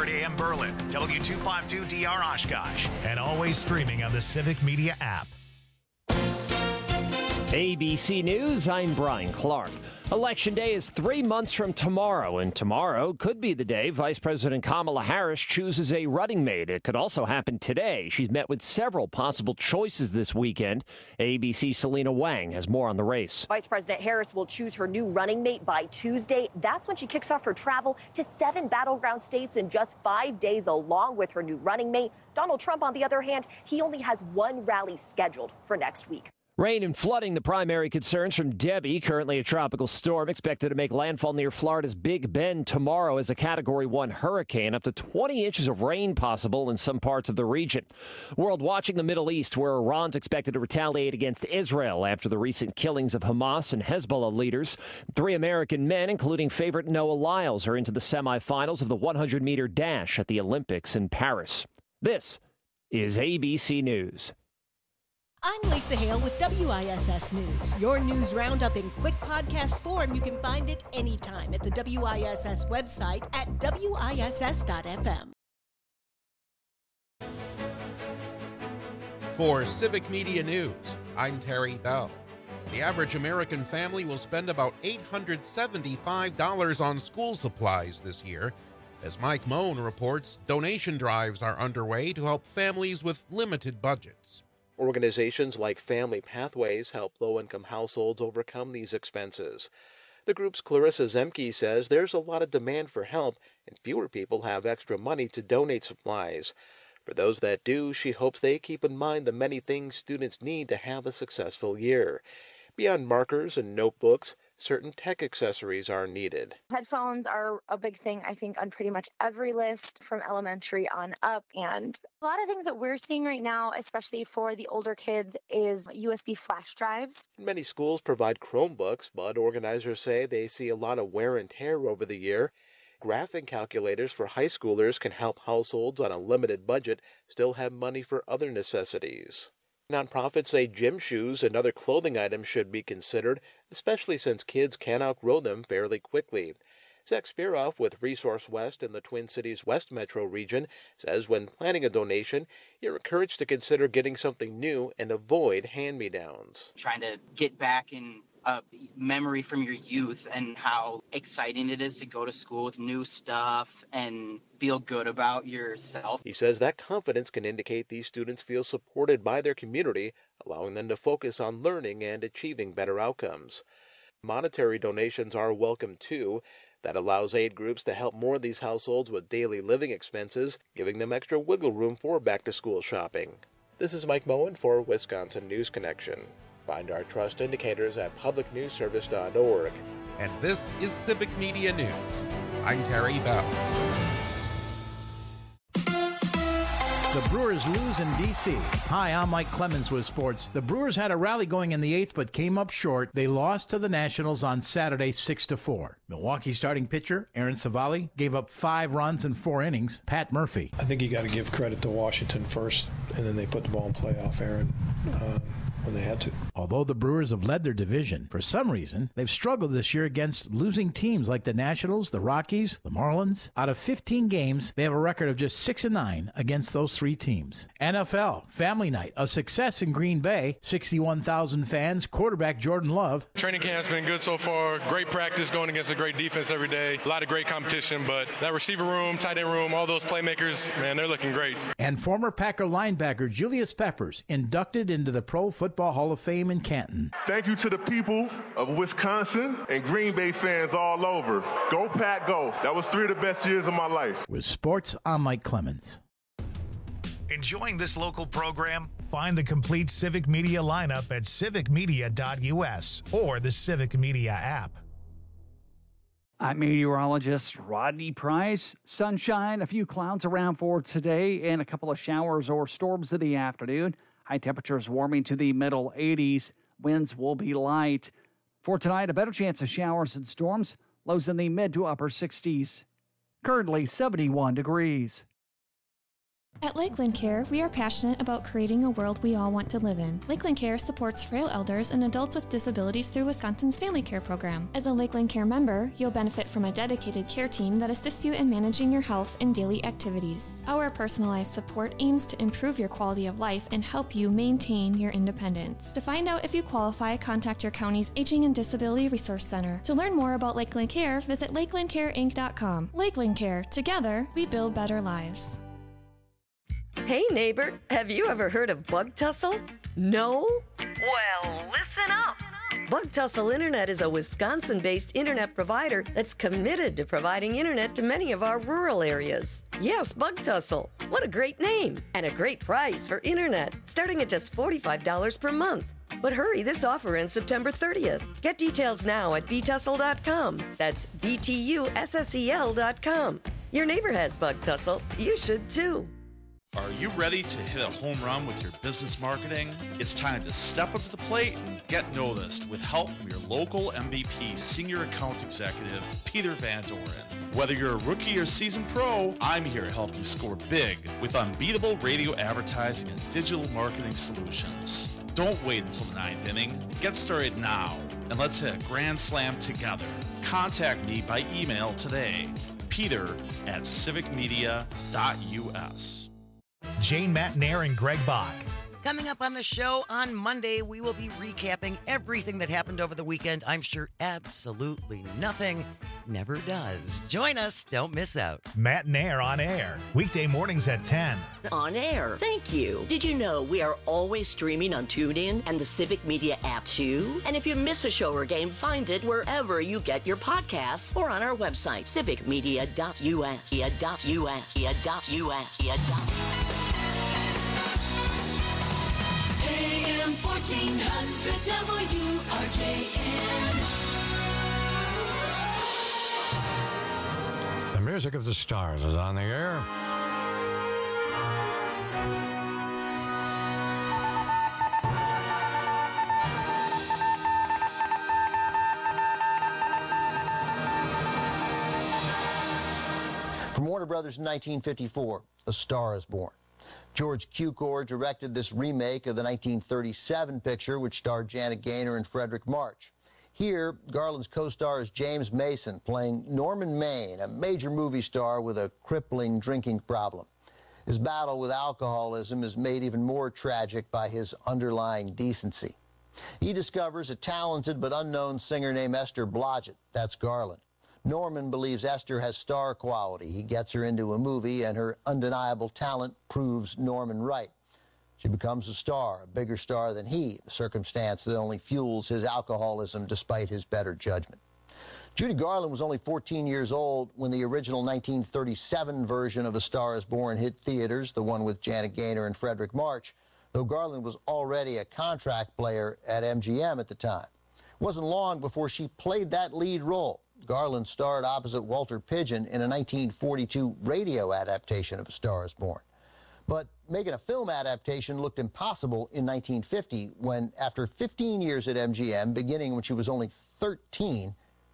AM Berlin, W252DR Oshkosh, and always streaming on the Civic Media app. ABC News, I'm Brian Clark. Election Day is 3 months from tomorrow, and tomorrow could be the day Vice President Kamala Harris chooses a running mate. It could also happen today. She's met with several possible choices this weekend. ABC's Selena Wang has more on the race. Vice President Harris will choose her new running mate by Tuesday. That's when she kicks off her travel to 7 battleground states in just 5 days, along with her new running mate. Donald Trump, on the other hand, he only has one rally scheduled for next week. Rain and flooding, the primary concerns from Debbie, currently a tropical storm expected to make landfall near Florida's Big Bend tomorrow as a Category 1 hurricane. Up to 20 inches of rain possible in some parts of the region. World watching the Middle East, where Iran's expected to retaliate against Israel after the recent killings of Hamas and Hezbollah leaders. 3 American men, including favorite Noah Lyles, are into the semifinals of the 100-meter dash at the Olympics in Paris. This is ABC News. I'm Lisa Hale with WISS News. Your news roundup in quick podcast form. You can find it anytime at the WISS website at WISS.FM. For Civic Media News, I'm Terry Bell. The average American family will spend about $875 on school supplies this year. As Mike Moen reports, donation drives are underway to help families with limited budgets. Organizations like Family Pathways help low-income households overcome these expenses. The group's Clarissa Zemke says there's a lot of demand for help and fewer people have extra money to donate supplies. For those that do, she hopes they keep in mind the many things students need to have a successful year. Beyond markers and notebooks, certain tech accessories are needed. Headphones are a big thing, I think, on pretty much every list from elementary on up. And a lot of things that we're seeing right now, especially for the older kids, is USB flash drives. Many schools provide Chromebooks, but organizers say they see a lot of wear and tear over the year. Graphing calculators for high schoolers can help households on a limited budget still have money for other necessities. Nonprofits say gym shoes and other clothing items should be considered, especially since kids can outgrow them fairly quickly. Zach Spiroff with Resource West in the Twin Cities West Metro region says when planning a donation, you're encouraged to consider getting something new and avoid hand-me-downs. Trying to get back in a memory from your youth and how exciting it is to go to school with new stuff and feel good about yourself. He says that confidence can indicate these students feel supported by their community, allowing them to focus on learning and achieving better outcomes. Monetary donations are welcome too. That allows aid groups to help more of these households with daily living expenses, giving them extra wiggle room for back-to-school shopping. This is Mike Moen for Wisconsin News Connection. Find our trust indicators at publicnewsservice.org. And this is Civic Media News. I'm Terry Bell. The Brewers lose in D.C. Hi, I'm Mike Clemens with sports. The Brewers had a rally going in the 8th, but came up short. They lost to the Nationals on Saturday 6-4. Milwaukee starting pitcher Aaron Savali gave up 5 runs in 4 innings. Pat Murphy. I think you got to give credit to Washington first, and then they put the ball in play off Aaron when they had to. Although the Brewers have led their division, for some reason, they've struggled this year against losing teams like the Nationals, the Rockies, the Marlins. Out of 15 games, they have a record of just 6-9 against those 3 teams. NFL, Family Night, a success in Green Bay. 61,000 fans, quarterback Jordan Love. Training camp's been good so far. Great practice going against a great defense every day. A lot of great competition, but that receiver room, tight end room, all those playmakers, man, they're looking great. And former Packer linebacker Julius Peppers inducted into the Pro Football Hall of Fame in Canton. Thank you to the people of Wisconsin and Green Bay fans all over. Go Pack, go. That was 3 of the best years of my life. With sports, I'm Mike Clemens. Enjoying this local program? Find the complete Civic Media lineup at civicmedia.us or the Civic Media app. I'm meteorologist Rodney Price. Sunshine, a few clouds around for today, and a couple of showers or storms in the afternoon. High temperatures warming to the middle 80s. Winds will be light. For tonight, a better chance of showers and storms. Lows in the mid to upper 60s. Currently 71 degrees. At Lakeland Care, we are passionate about creating a world we all want to live in. Lakeland Care supports frail elders and adults with disabilities through Wisconsin's Family Care Program. As a Lakeland Care member, you'll benefit from a dedicated care team that assists you in managing your health and daily activities. Our personalized support aims to improve your quality of life and help you maintain your independence. To find out if you qualify, contact your county's Aging and Disability Resource Center. To learn more about Lakeland Care, visit lakelandcareinc.com. Lakeland Care. Together, we build better lives. Hey neighbor, have you ever heard of Bug Tussle? No? Well, listen up. Bug Tussle Internet is a Wisconsin-based internet provider that's committed to providing internet to many of our rural areas. Yes, Bug Tussle. What a great name and a great price for internet, starting at just $45 per month. But hurry, this offer ends September 30th. Get details now at btussle.com. That's BTUSSEL.com. Your neighbor has Bug Tussle. You should too. Are you ready to hit a home run with your business marketing? It's time to step up to the plate and get noticed with help from your local MVP Senior Account Executive, Peter Van Doren. Whether you're a rookie or seasoned pro, I'm here to help you score big with unbeatable radio advertising and digital marketing solutions. Don't wait until the ninth inning. Get started now, and let's hit a grand slam together. Contact me by email today, peter@civicmedia.us. Jane Matnair and Greg Bach. Coming up on the show on Monday, we will be recapping everything that happened over the weekend. I'm sure absolutely nothing never does. Join us. Don't miss out. Matnair on air. Weekday mornings at 10. On air. Thank you. Did you know we are always streaming on TuneIn and the Civic Media app too? And if you miss a show or game, find it wherever you get your podcasts or on our website, civicmedia.us. AM 1400 WRJN. The music of the stars is on the air. From Warner Brothers in 1954, A Star is Born. George Cukor directed this remake of the 1937 picture, which starred Janet Gaynor and Frederick March. Here, Garland's co-star is James Mason, playing Norman Maine, a major movie star with a crippling drinking problem. His battle with alcoholism is made even more tragic by his underlying decency. He discovers a talented but unknown singer named Esther Blodgett. That's Garland. Norman believes Esther has star quality. He gets her into a movie, and her undeniable talent proves Norman right. She becomes a star, a bigger star than he, a circumstance that only fuels his alcoholism despite his better judgment. Judy Garland was only 14 years old when the original 1937 version of A Star is Born hit theaters, the one with Janet Gaynor and Frederick March, though Garland was already a contract player at MGM at the time. It wasn't long before she played that lead role. Garland starred opposite Walter Pidgeon in a 1942 radio adaptation of A Star is Born. But making a film adaptation looked impossible in 1950 when, after 15 years at MGM, beginning when she was only 13,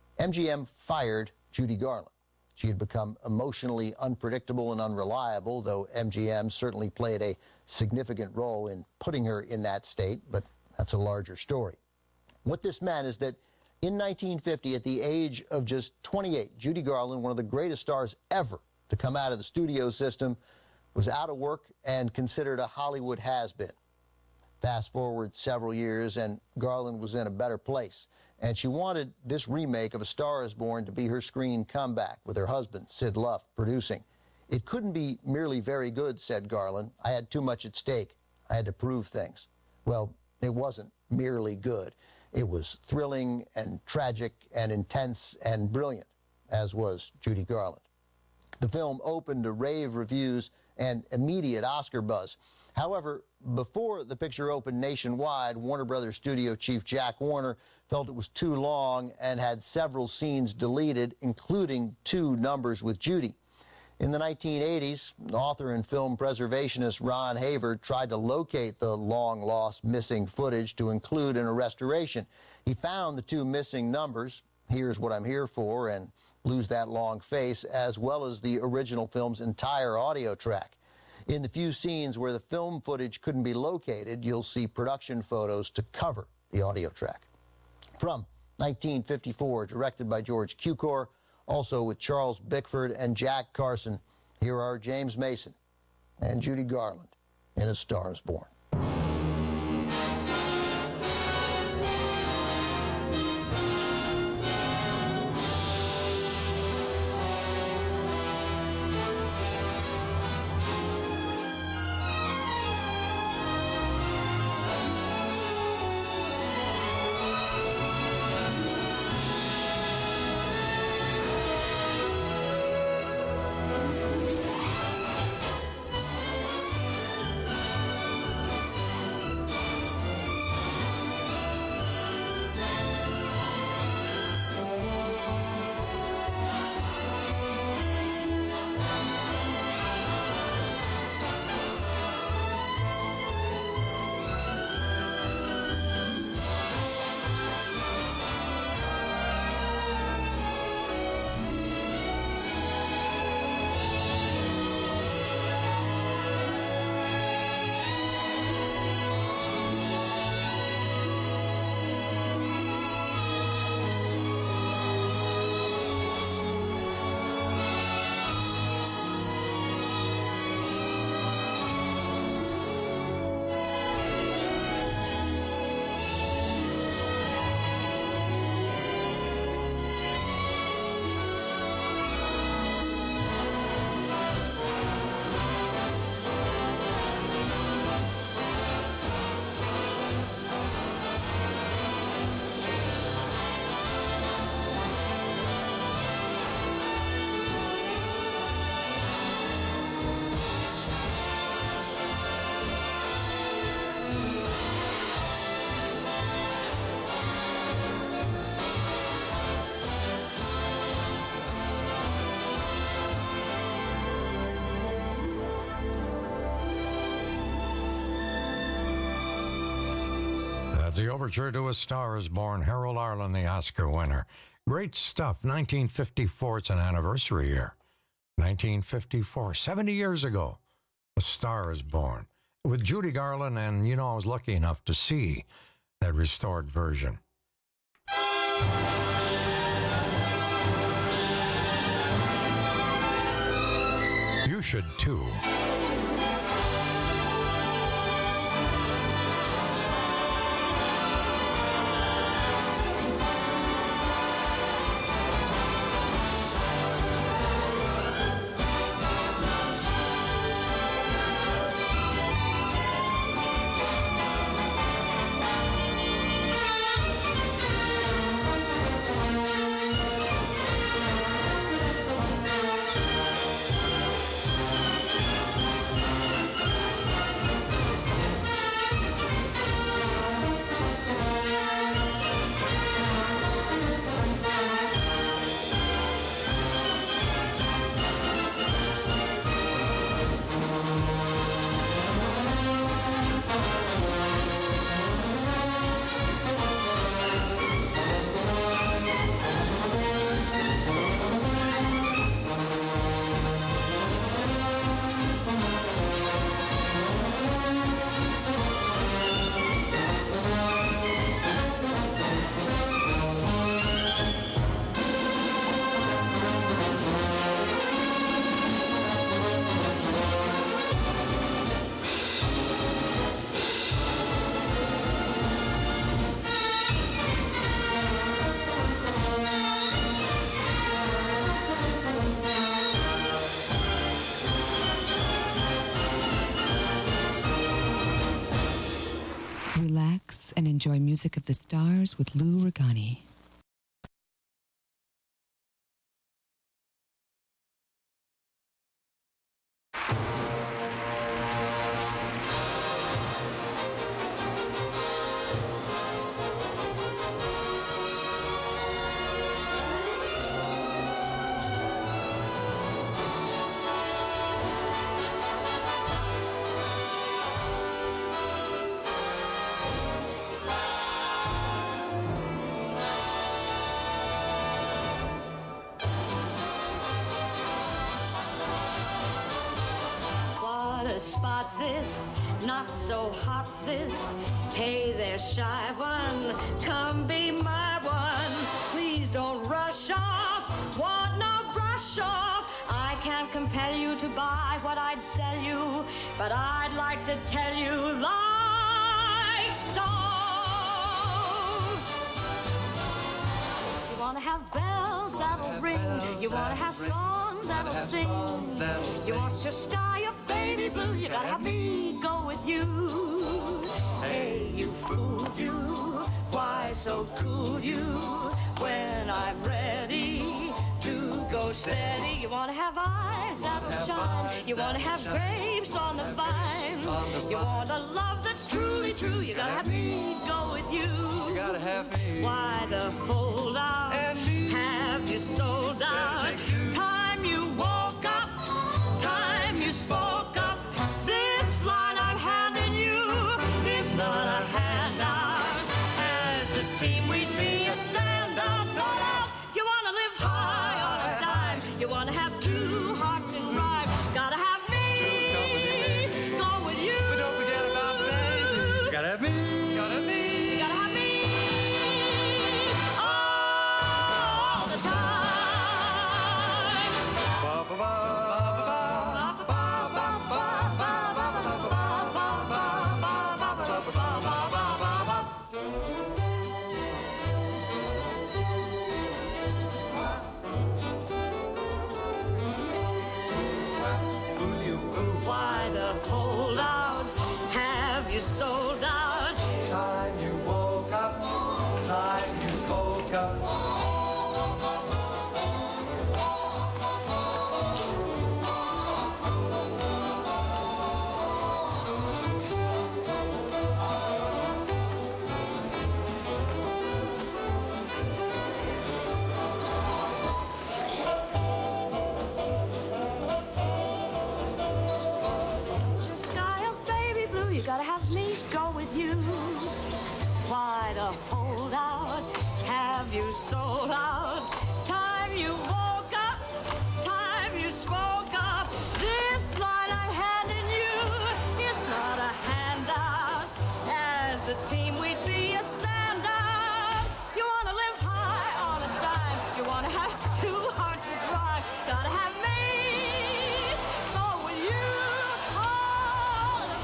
MGM fired Judy Garland. She had become emotionally unpredictable and unreliable, though MGM certainly played a significant role in putting her in that state, but that's a larger story. What this meant is that in 1950, at the age of just 28, Judy Garland, one of the greatest stars ever to come out of the studio system, was out of work and considered a Hollywood has-been. Fast forward several years, and Garland was in a better place. And she wanted this remake of A Star is Born to be her screen comeback, with her husband, Sid Luft, producing. It couldn't be merely very good, said Garland. I had too much at stake. I had to prove things. Well, it wasn't merely good. It was thrilling and tragic and intense and brilliant, as was Judy Garland. The film opened to rave reviews and immediate Oscar buzz. However, before the picture opened nationwide, Warner Brothers studio chief Jack Warner felt it was too long and had several scenes deleted, including 2 numbers with Judy. In the 1980s, author and film preservationist Ron Haver tried to locate the long-lost missing footage to include in a restoration. He found the 2 missing numbers, Here's What I'm Here For and Lose That Long Face, as well as the original film's entire audio track. In the few scenes where the film footage couldn't be located, you'll see production photos to cover the audio track. From 1954, directed by George Cukor, also with Charles Bickford and Jack Carson, here are James Mason and Judy Garland in A Star is Born. The overture to A Star is Born, Harold Arlen, the Oscar winner. Great stuff. 1954, it's an anniversary year. 1954, 70 years ago, A Star is Born. With Judy Garland, and, I was lucky enough to see that restored version. You should, too. Relax and enjoy Music of the Stars with Lou Regani. to spot this, not so hot this. Hey there, shy one, come be my one. Please don't rush off, want no brush off. I can't compel you to buy what I'd sell you, but I'd like to tell you like so. You wanna have bells that'll ring, you wanna have songs that'll sing. You want your sky of baby blue, you gotta have me go with you. Hey, you fool you, why so cool you? When I'm ready to go steady, you wanna have eyes that'll shine, you wanna have grapes on the vine. You want a love that's truly true, you gotta have me go with you. You gotta have me. Why the hold out? Have you sold out? Time you woke up, time you spoke up. This line I'm handing you is not a handout. As a team we'd be a standout, no doubt. You wanna live high on a dime, you wanna have two hearts in rhyme. Gotta have me, go with you. But don't forget about me. You gotta have me, you gotta have me. You gotta have me all the time. Why the holdout? Have you sold out? Time you woke up, time you spoke up. Sky of baby blue, you gotta have me to go with you. Why the holdout? Have you sold out? Time you woke up, time you spoke up. This line I'm handing you is not a handout. As a team we'd be a standout. You wanna live high on a dime, you wanna have two hearts that rhyme. Gotta have me, go with you all the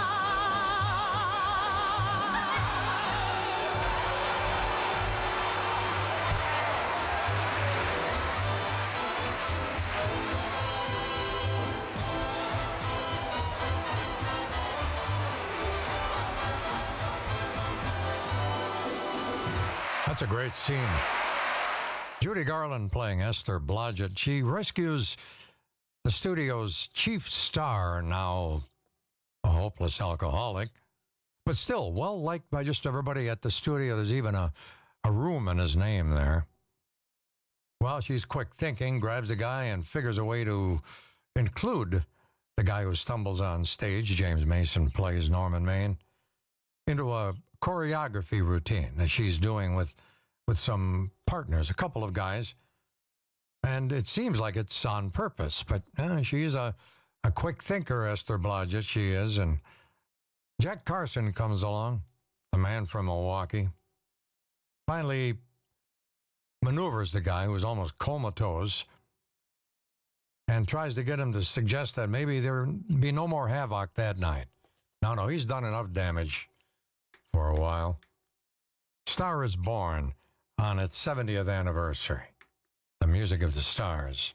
That's a great scene. Judy Garland playing Esther Blodgett. She rescues the studio's chief star, now a hopeless alcoholic, but still well-liked by just everybody at the studio. There's even a room in his name there. Well, she's quick thinking, grabs a guy and figures a way to include the guy who stumbles on stage, James Mason plays Norman Maine, into a choreography routine that she's doing with some partners, a couple of guys. And it seems like it's on purpose, but she's a quick thinker, Esther Blodgett, she is. And Jack Carson comes along, the man from Milwaukee, finally maneuvers the guy who's almost comatose and tries to get him to suggest that maybe there be no more havoc that night. No, he's done enough damage for a while. Star is Born on its 70th anniversary. The music of the stars.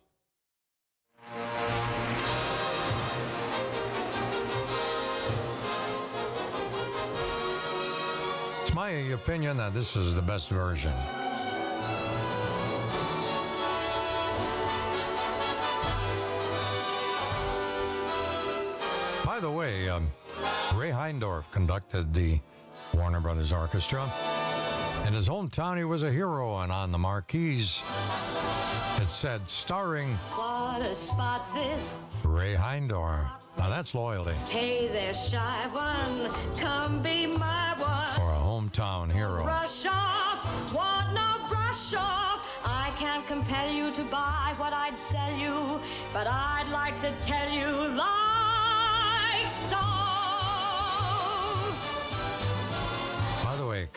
It's my opinion that this is the best version. By the way, Ray Heindorf conducted the Warner Brothers Orchestra. In his hometown, he was a hero, and on the marquees, it said, starring What a spot this. Ray Heindorf. Now that's loyalty Hey there, shy one, come be my one. for a hometown hero. Rush off, want no brush off. I can't compel you to buy what I'd sell you, but I'd like to tell you like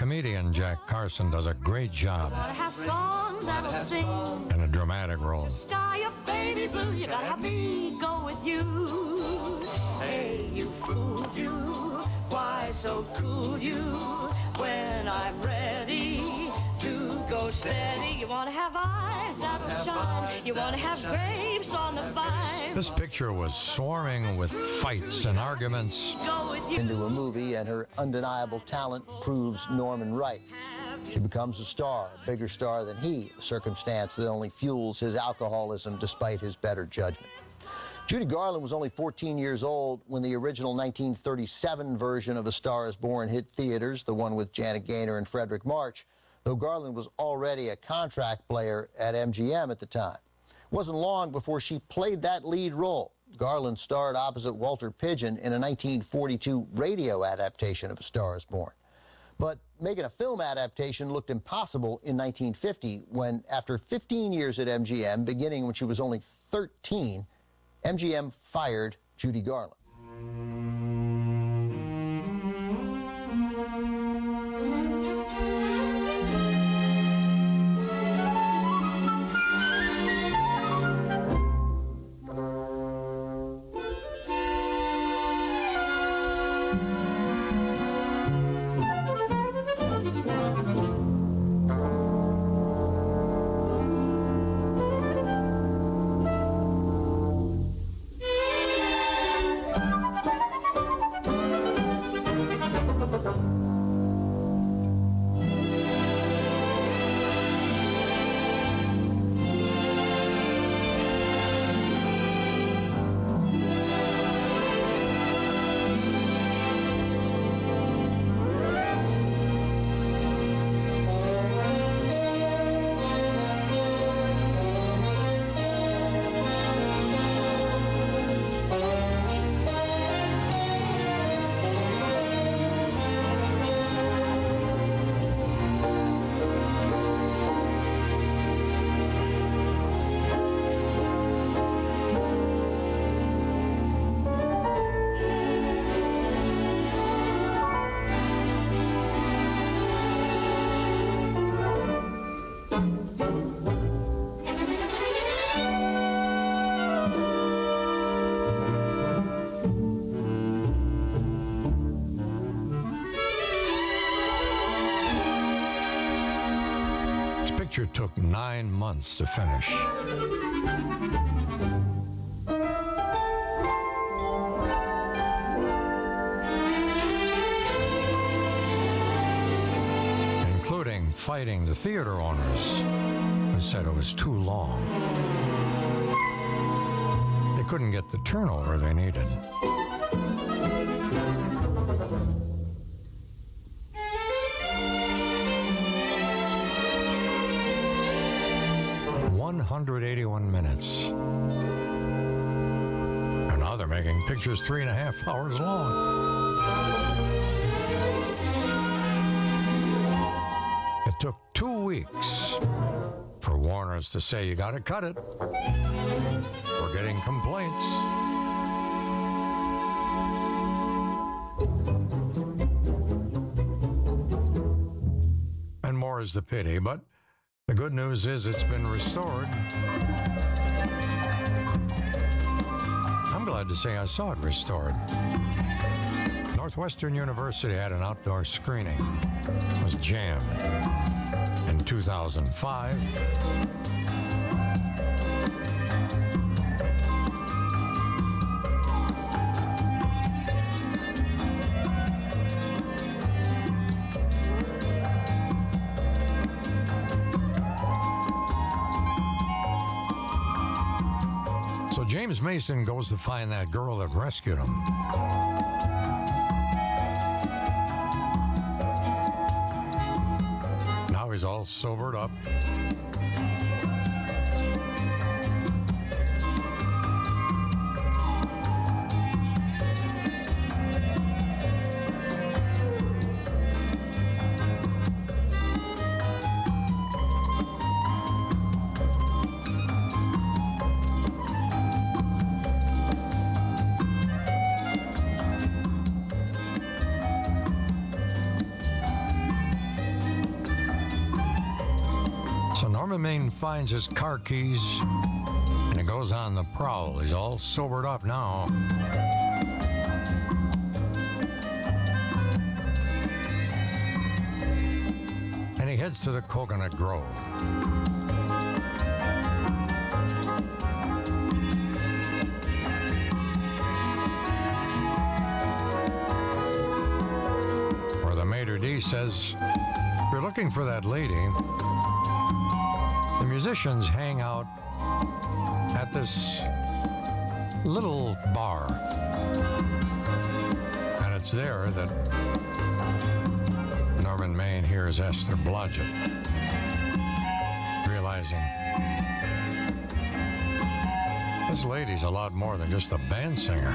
Comedian Jack Carson does a great job Gotta have songs that'll sing. in a dramatic role. Sky of baby blue, you gotta have me go with you. Hey, you fooled you. Why so cool you? When I'm ready to go steady, you wanna have eyes that'll shine. You wanna have grapes on the vine. This picture was swarming with fights and arguments. Into a movie, and her undeniable talent proves Norman right. She becomes a star, a bigger star than he, a circumstance that only fuels his alcoholism despite his better judgment. Judy Garland was only 14 years old when the original 1937 version of A Star is Born hit theaters, the one with Janet Gaynor and Frederick March, though Garland was already a contract player at MGM at the time. It wasn't long before she played that lead role. Garland starred opposite Walter Pidgeon in a 1942 radio adaptation of A Star is Born. But making a film adaptation looked impossible in 1950 when, after 15 years at MGM, beginning when she was only 13, MGM fired Judy Garland. Picture took 9 months to finish. Including fighting the theater owners who said it was too long. They couldn't get the turnover they needed. Minutes. And now they're making pictures 3.5 hours long. It took 2 weeks for Warner's to say, you gotta cut it. We're getting complaints. And more is the pity, but the good news is it's been restored. I'm glad to say I saw it restored. Northwestern University had an outdoor screening. It was jammed. In 2005, James Mason goes to find that girl that rescued him. Now he's all sobered up. Norman Maine finds his car keys and he goes on the prowl. He's all sobered up now. And he heads to the Coconut Grove. Where the maitre d' says, if you're looking for that lady, the musicians hang out at this little bar. And it's there that Norman Maine hears Esther Blodgett, realizing this lady's a lot more than just a band singer.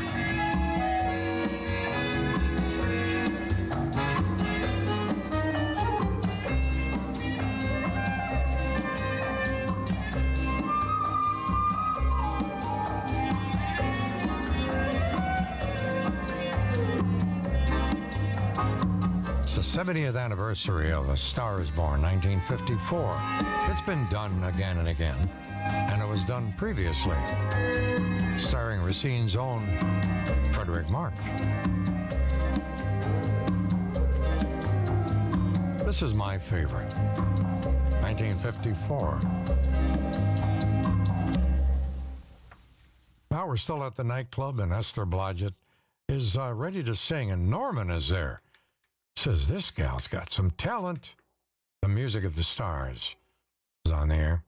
It's the 70th anniversary of A Star is Born, 1954. It's been done again and again, and it was done previously, starring Racine's own Frederick March. This is my favorite, 1954. Now we're still at the nightclub, and Esther Blodgett is ready to sing, and Norman is there. Says, this gal's got some talent. The Music of the Stars is on the air.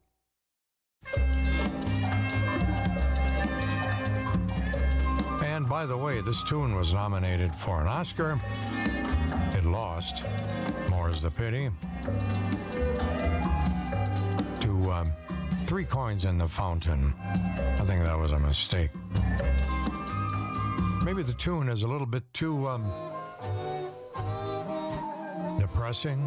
And by the way, this tune was nominated for an Oscar. It lost, more's the pity, to Three Coins in the Fountain. I think that was a mistake. Maybe the tune is a little bit too depressing.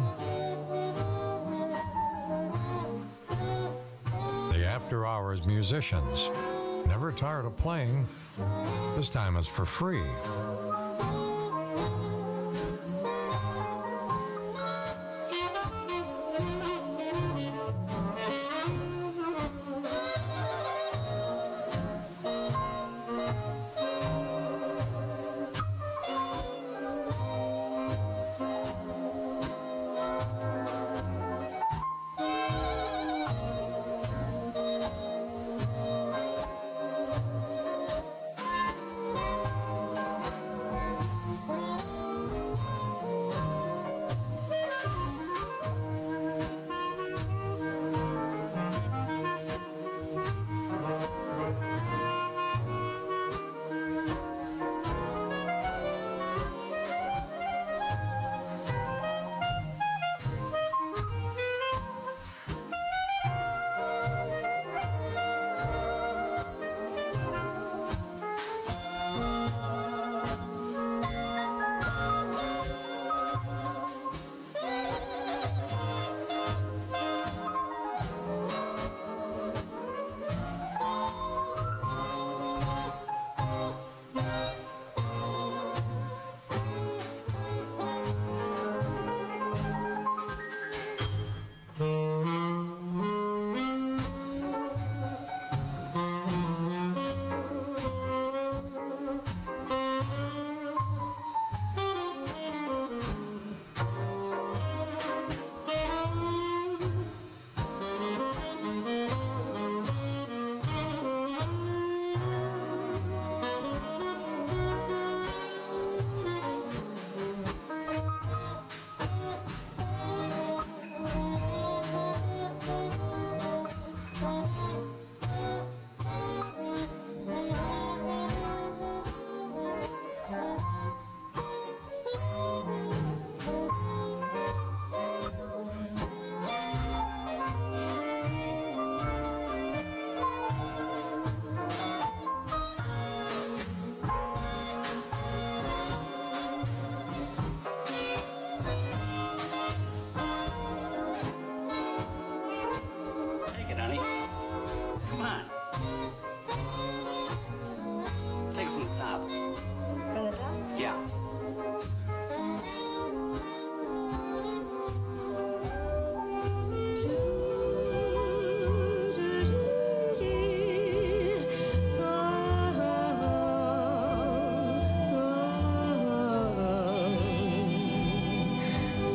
The After Hours musicians, never tired of playing. This time it's for free.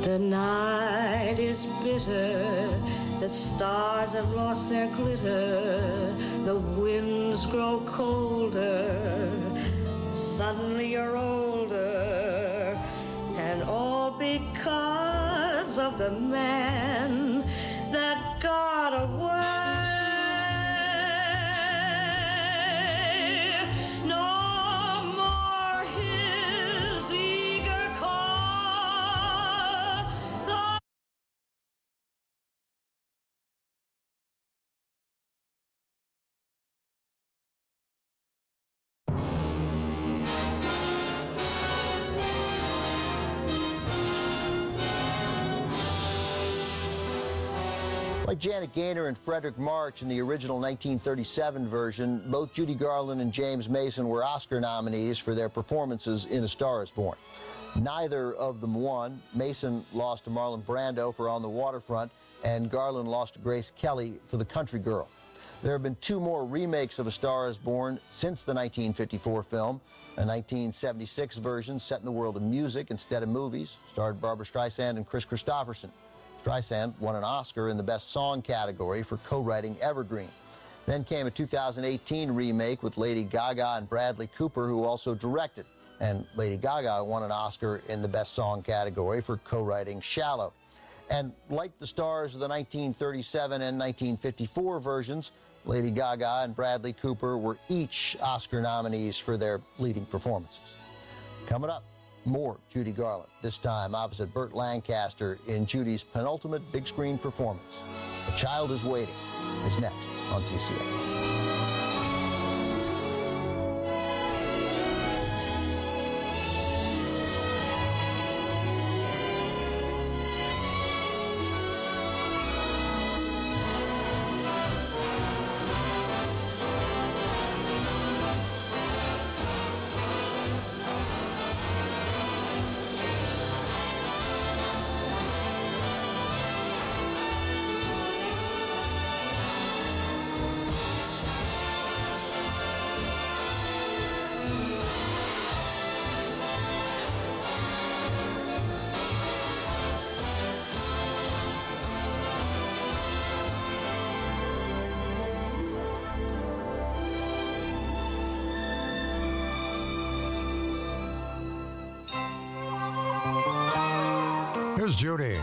The night is bitter, the stars have lost their glitter, the winds grow colder, suddenly you're older, and all because of the man that got away. No more his eager call. Like Janet Gaynor and Frederick March in the original 1937 version, both Judy Garland and James Mason were Oscar nominees for their performances in A Star is Born. Neither of them won. Mason lost to Marlon Brando for On the Waterfront, and Garland lost to Grace Kelly for The Country Girl. There have been two more remakes of A Star is Born since the 1954 film. A 1976 version set in the world of music instead of movies, starred Barbra Streisand and Chris Christopherson. Streisand won an Oscar in the Best Song category for co-writing Evergreen. Then came a 2018 remake with Lady Gaga and Bradley Cooper, who also directed. And Lady Gaga won an Oscar in the Best Song category for co-writing Shallow. And like the stars of the 1937 and 1954 versions, Lady Gaga and Bradley Cooper were each Oscar nominees for their leading performances. Coming up, more Judy Garland, this time opposite Burt Lancaster in Judy's penultimate big screen performance. A Child is Waiting is next on TCA. Here's Judy.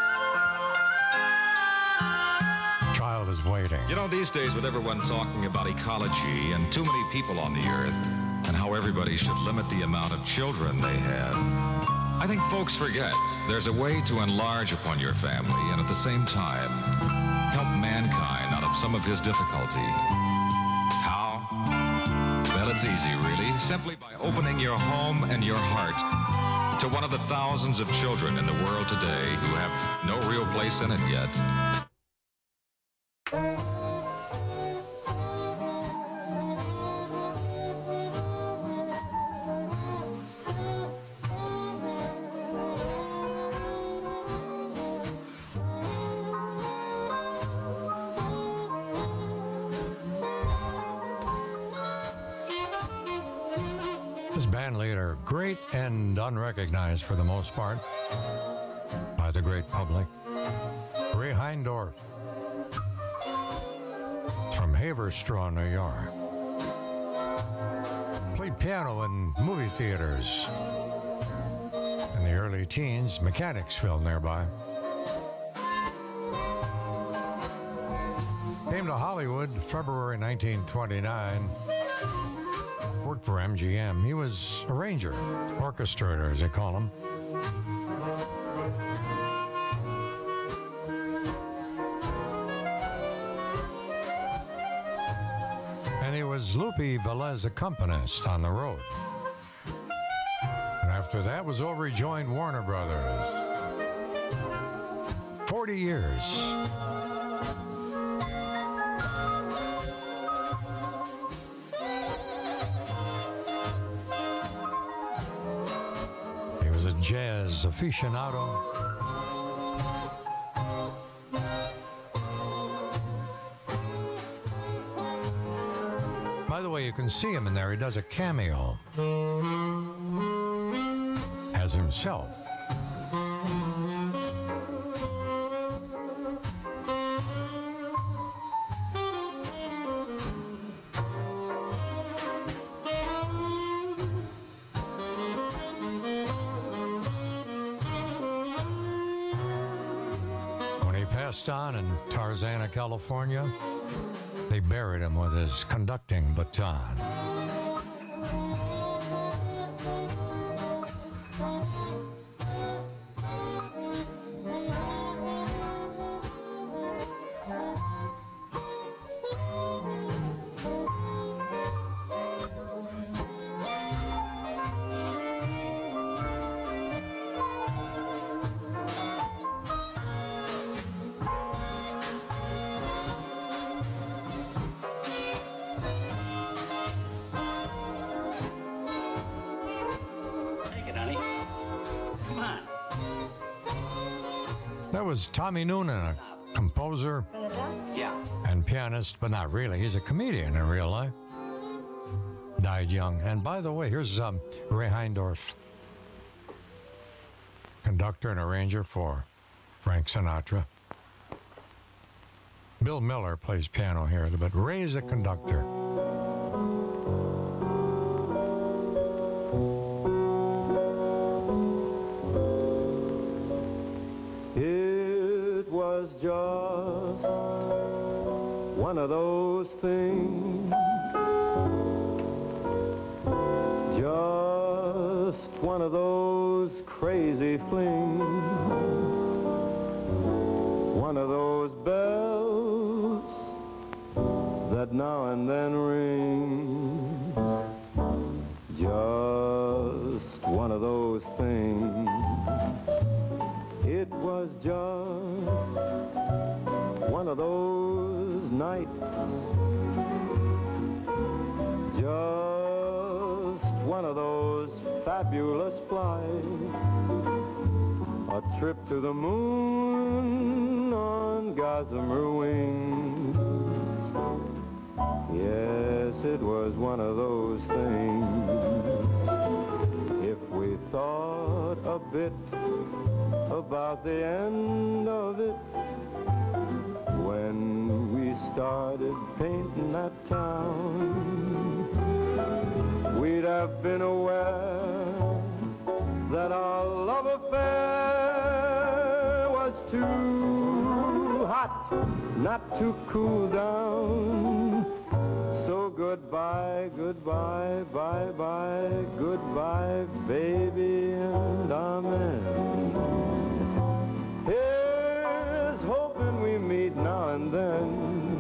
Child is waiting. You know, these days with everyone talking about ecology and too many people on the earth and how everybody should limit the amount of children they have, I think folks forget there's a way to enlarge upon your family and at the same time help mankind out of some of his difficulty. How? Well, it's easy, really. Simply by opening your home and your heart to one of the thousands of children in the world today who have no real place in it yet. This band leader, great and unrecognized for the most part by the great public, Ray Heindorf, from Haverstraw, New York. Played piano in movie theaters in the early teens, Mechanicsville nearby. Came to Hollywood February 1929. Worked for MGM. He was arranger, orchestrator, as they call him. And he was Lupe Velez accompanist on the road. And after that was over, he joined Warner Brothers. 40 years. Jazz aficionado. By the way, you can see him in there. He does a cameo as himself. passed on in Tarzana, California. They buried him with his conducting baton. That was Tommy Noonan, a composer and pianist, but not really. He's a comedian in real life. Died young. And by the way, here's Ray Heindorf, conductor and arranger for Frank Sinatra. Bill Miller plays piano here, but Ray's a conductor. It was just one of those things, just one of those crazy flings, one of those bells that now and then ring, just one of those things. It was just one of those nights, just one of those fabulous flights, a trip to the moon on gossamer wings. Yes, it was one of those things. If we thought a bit about the end of it, when we started painting that town, we'd have been aware that our love affair was too hot not to cool down. So goodbye, goodbye, bye-bye, goodbye, baby, and amen. Here's hoping we meet now and then.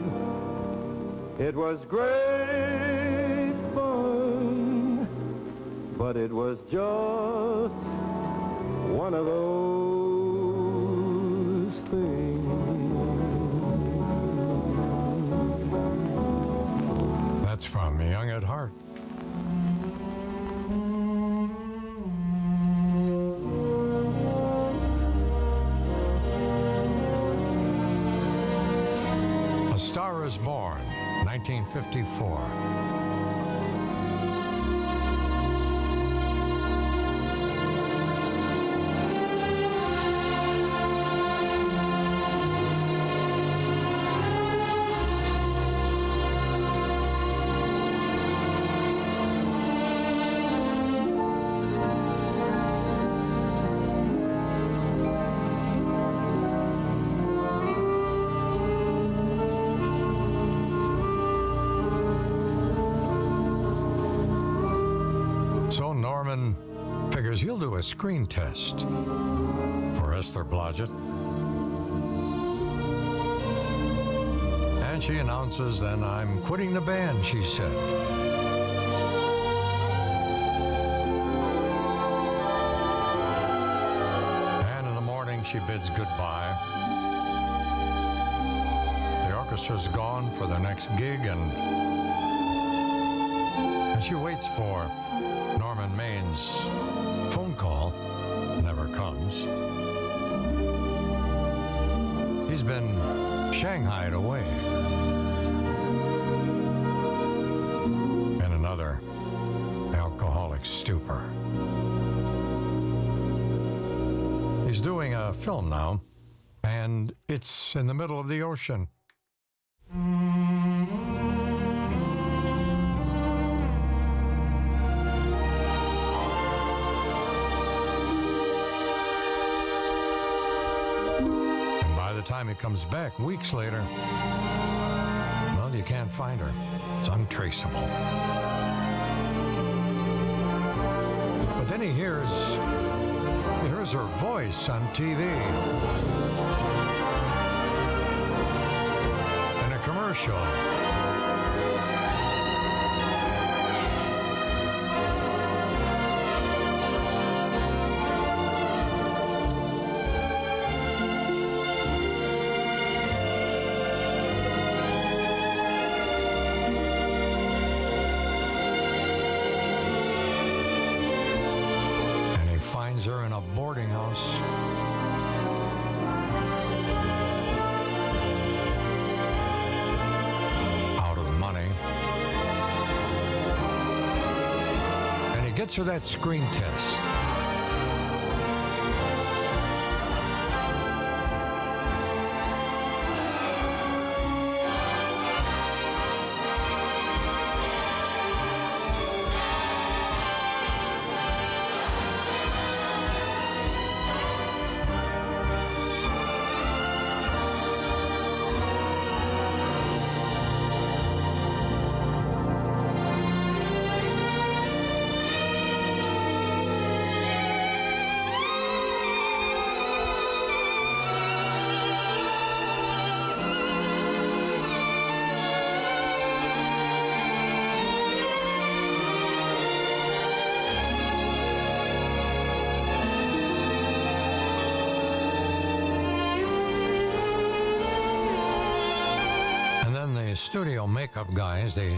It was great fun, but it was just one of those things. That's from Young at Heart. A Star is Born, 1954. So Norman figures he'll do a screen test for Esther Blodgett. And she announces, then I'm quitting the band, she said. And in the morning, she bids goodbye. The orchestra's gone for their next gig, and she waits for Norman Main's phone call. Never comes. He's been shanghaied away in another alcoholic stupor. He's doing a film now, and it's in the middle of the ocean. time he comes back weeks later, well, you can't find her. It's untraceable. But then he hears her voice on TV. In a commercial. Her in a boarding house. Out of money. And he gets her that screen test. Studio makeup guys, they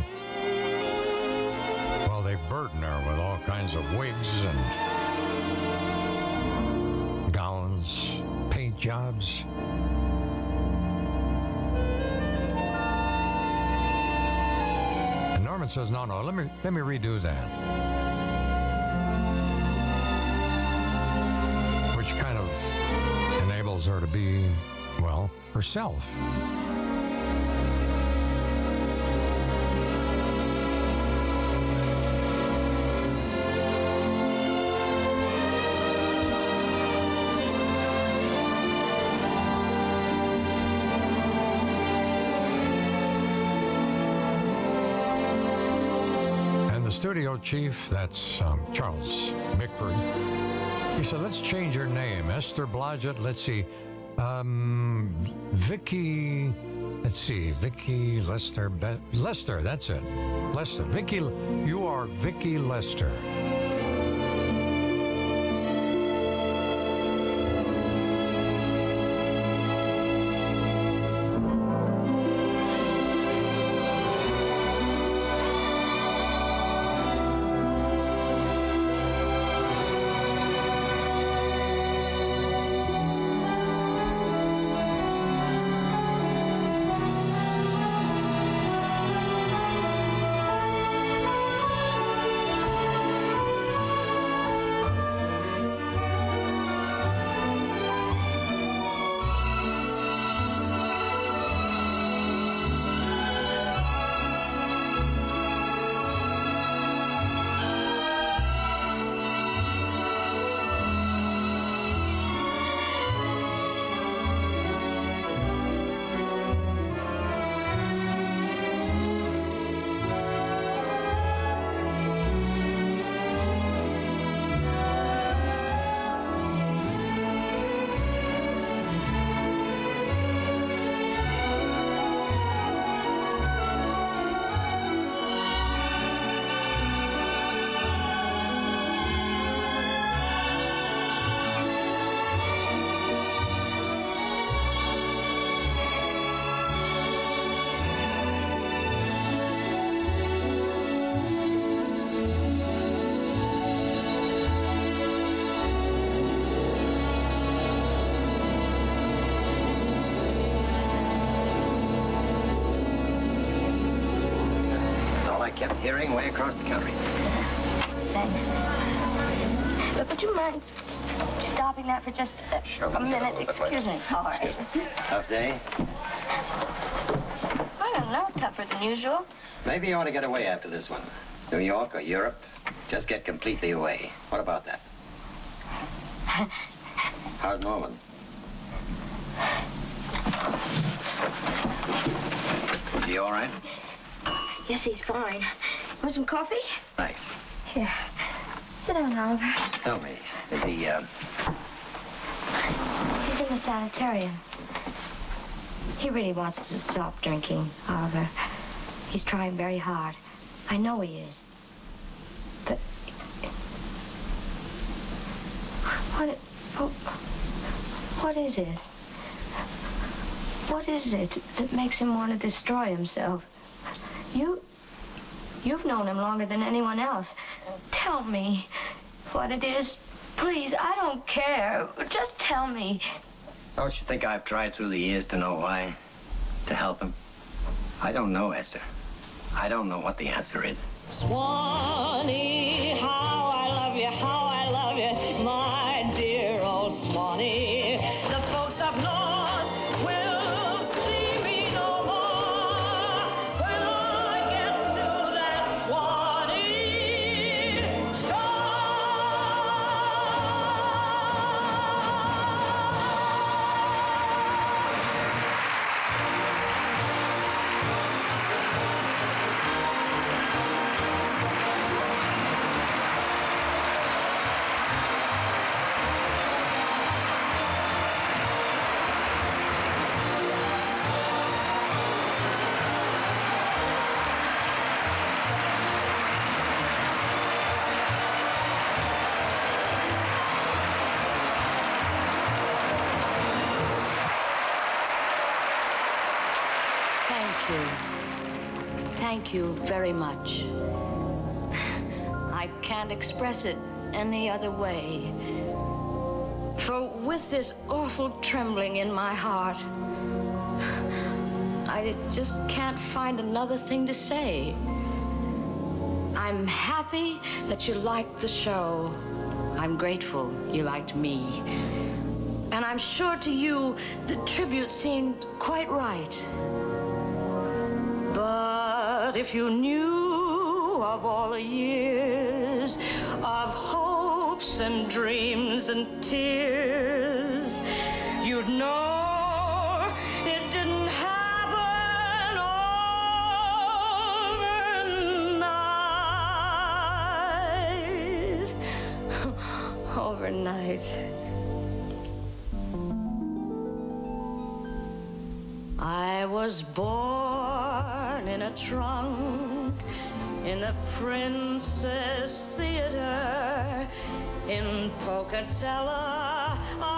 burden her with all kinds of wigs and gowns, paint jobs. And Norman says, no, let me redo that. Which kind of enables her to be, well, herself. Studio chief, that's Charles Bickford. He said, let's change her name. Esther Blodgett, let's see. Vicky Lester. Lester, that's it. Lester. Vicky, you are Vicky Lester. Kept hearing way across the country. Thanks. But would you mind stopping that for just a minute? Excuse me. All right. Tough day? I don't know. Tougher than usual. Maybe you ought to get away after this one. New York or Europe. Just get completely away. What about that? How's Norman? Is he all right? Yes, he's fine. Want some coffee? Thanks. Here. Sit down, Oliver. Tell me, is he, He's in the sanitarium. He really wants to stop drinking, Oliver. He's trying very hard. I know he is. But... What is it? What is it that makes him want to destroy himself? You've known him longer than anyone else. Tell me what it is. Please, I don't care. Just tell me. don't you think I've tried through the years to know why? To help him? I don't know, Esther. I don't know what the answer is. Swanee, how I love you, my dear old Swanee. The folks up north will see me no more when I get to that Swanee shore. Thank you very much. I can't express it any other way. For with this awful trembling in my heart, I just can't find another thing to say. I'm happy that you liked the show. I'm grateful you liked me. And I'm sure to you the tribute seemed quite right. But if you knew of all the years of hopes and dreams and tears, you'd know it didn't happen overnight. Overnight. I was born in a trunk in the Princess Theater in Pocatello,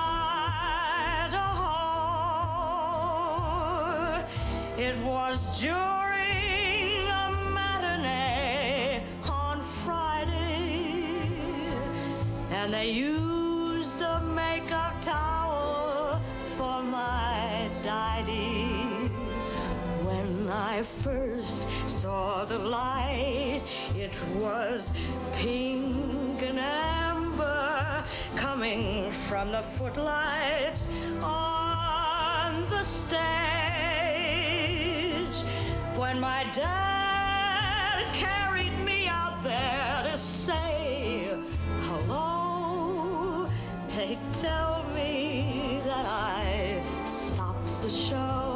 Idaho. It was during a matinee on Friday, and they used a makeup towel for my daddy. When I first saw the light, it was pink and amber coming from the footlights on the stage. When my dad carried me out there to say hello, they tell me that I stopped the show.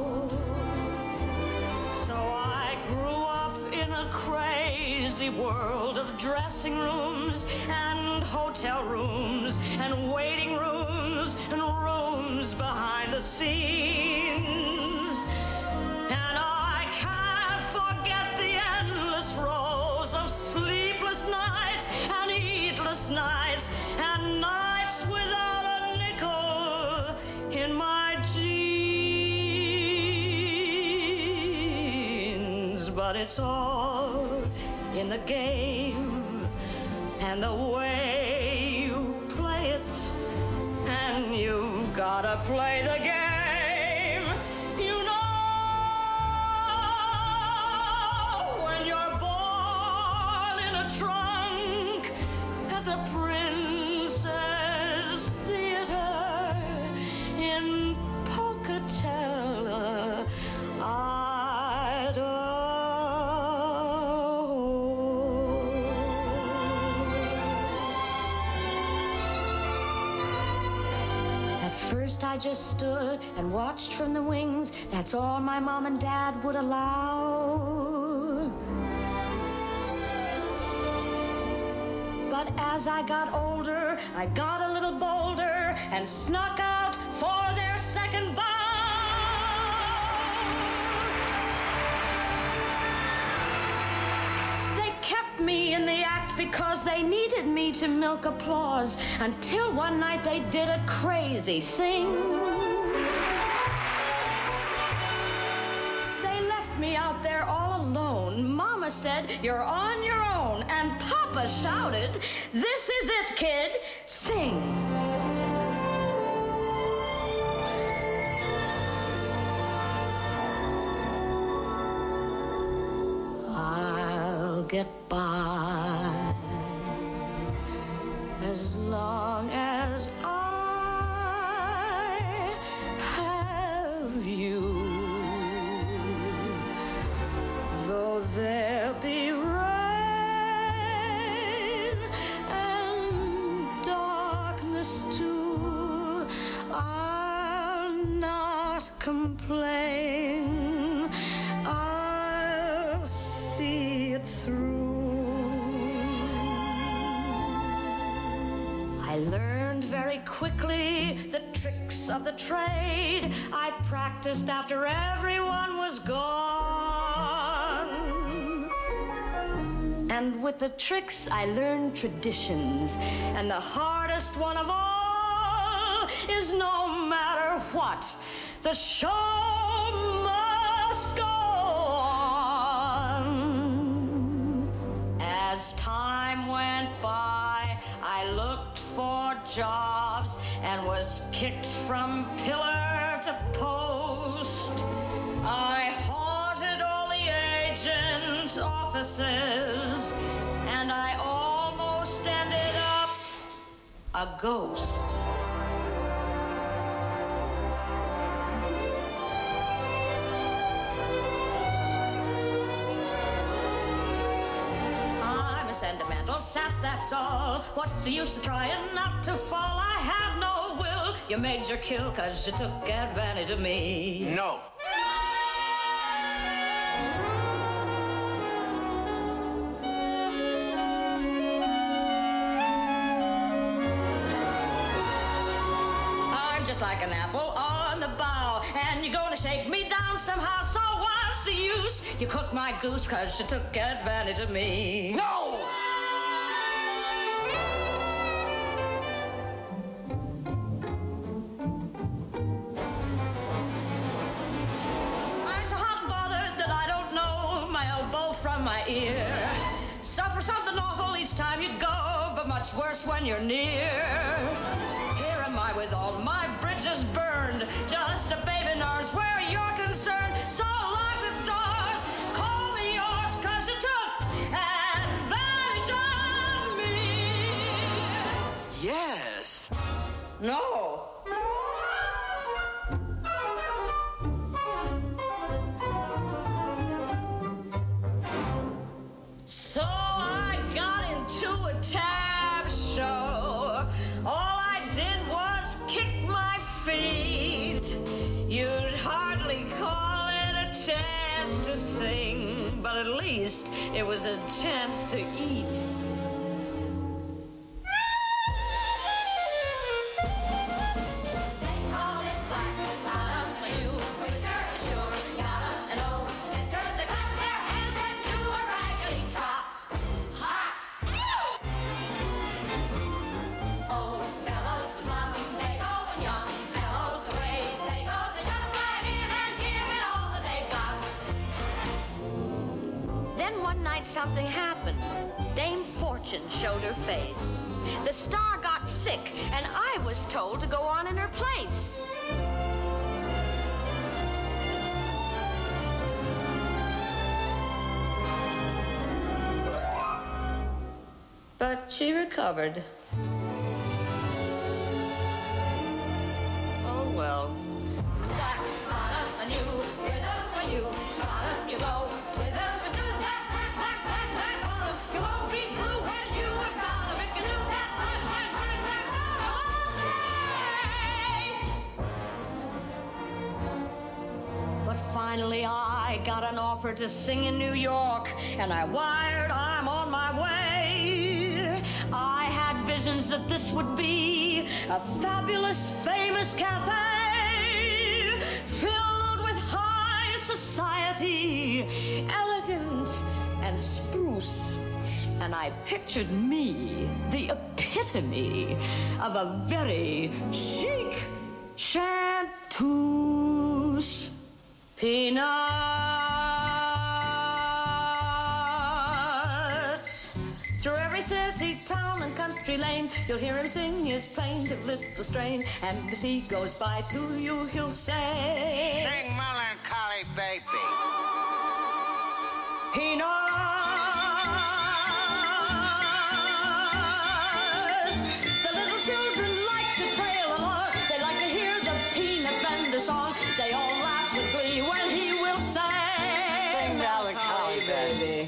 So I grew up in a crazy world of dressing rooms and hotel rooms and waiting rooms and rooms behind the scenes. And I can't forget the endless rows of sleepless nights and eatless nights and nights without a nickel in my jeans. But it's all in the game and the way you play it, and you've gotta play the game. You know, when you're born in a trunk at the Princess Theater in Pocatello, Idaho. At At first I just stood and watched from the wings. That's all my mom and dad would allow. But as I got older, I got a little bolder and snuck out for their second bout. They kept me in the act because they needed me to milk applause, until one night they did a crazy thing. They left me out there all alone. Mama said, "You're on your own," and Papa shouted, "This is it, kid, sing." I'll get by as long as I have you. Though there be rain and darkness too, I'll not complain. I'll see it through. I learned very quickly the tricks of the trade. I practiced after everyone was gone. And with the tricks, I learned traditions. And the hardest one of all is no matter what, the show must go on. As time went by, I looked for jobs and was kicked from pillar to post. I haunted all the agents' offices, and I almost ended up a ghost. Sentimental sap, that's all. What's the use of trying not to fall? I have no will. You made your kill 'cause you took advantage of me. No. I'm just like an apple on the bough, and you're gonna shake me down somehow, so what's the use? You cooked my goose 'cause you took advantage of me. No! I'm so hot and bothered that I don't know my elbow from my ear. Suffer something awful each time you go, but much worse when you're near. Here am I with all my bridges burned, just a baby nurse where you're concerned. So lock the doors, call me yours, 'cause you took advantage of me. Yes. No. So I got into a tab show. All I did was kick my feet. You'd hardly call it a chance to sing, but at least it was a chance to eat. Something happened. Dame Fortune showed her face. The star got sick, and I was told to go on in her place. But she recovered. Oh, well. got an offer to sing in New York, and I wired I'm on my way. I had visions that this would be a fabulous, famous cafe filled with high society, elegant and spruce. And I pictured me, the epitome of a very chic chanteuse. Peanuts. Through every city, town, and country lane, you'll hear him sing his plaintive little strain. And as he goes by to you, he'll say, "Sing Melancholy Baby." Peanuts. The little children like to trail along. They like to hear the peanut bender song. They all laugh with glee when he will say, "Sing Melancholy Baby."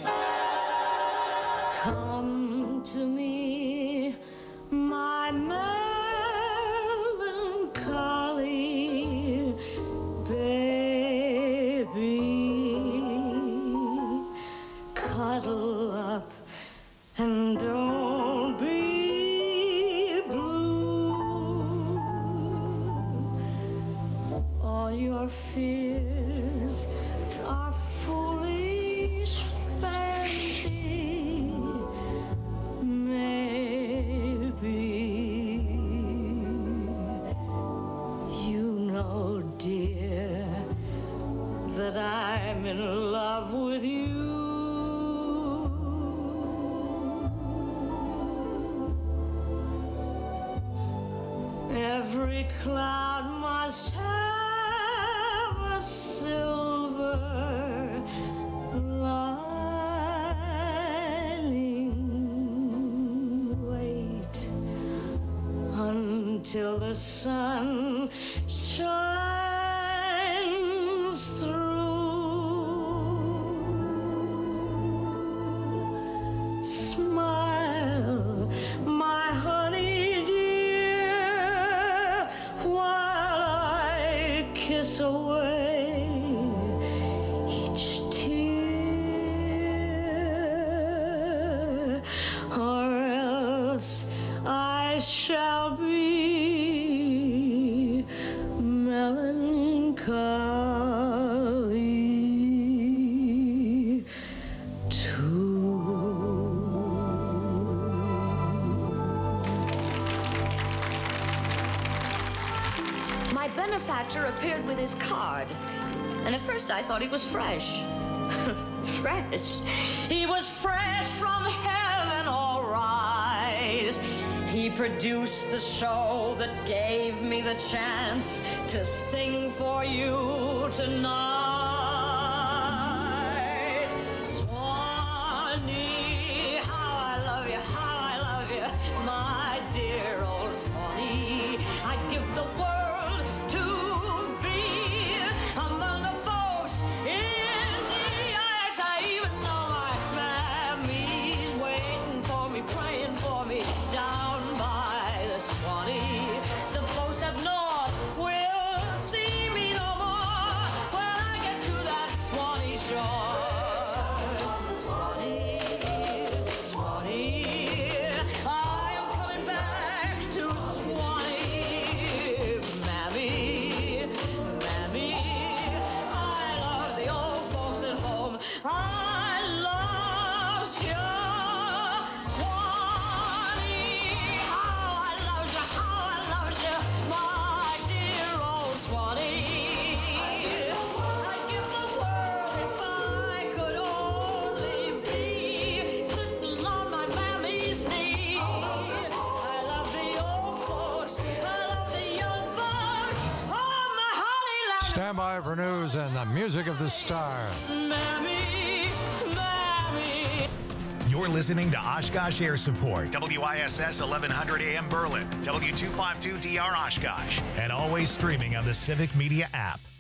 Come to me, my melancholy baby. Cuddle up and don't be blue. All your fears are foolish fancy. Maybe you know, dear, that I'm in love with you. Every cloud must have a silver lining. Wait until the sun shines through. Smile, my honey dear, while I kiss away each tear, or else I shall be melancholy too. My benefactor appeared with his card, and at first I thought he was fresh. Fresh? He was fresh from heaven, all right. He produced the show that gave me the chance to sing for you tonight. Swanee, how I love you, my dear old Swanee. I'd give the world to be among the folks in DX. I even know my mammy's waiting for me, praying for me down by the Swanee. The folks up north will see me no more when I get to that Swanee shore. Swanee, Swanee, I am coming back to Swanee. Mammy, Mammy, I love the old folks at home. I love you, Swanee. How I love you, my dear old Swanee. I'd give the world if I could only be sitting on my mammy's knee. I love the old folks, I love the young folks, oh my honey love. Stand by for news and the music of the star. Mammy, Mammy. You're listening to Oshkosh Air Support, WISS 1100 AM Berlin, W252DR Oshkosh, and always streaming on the Civic Media app.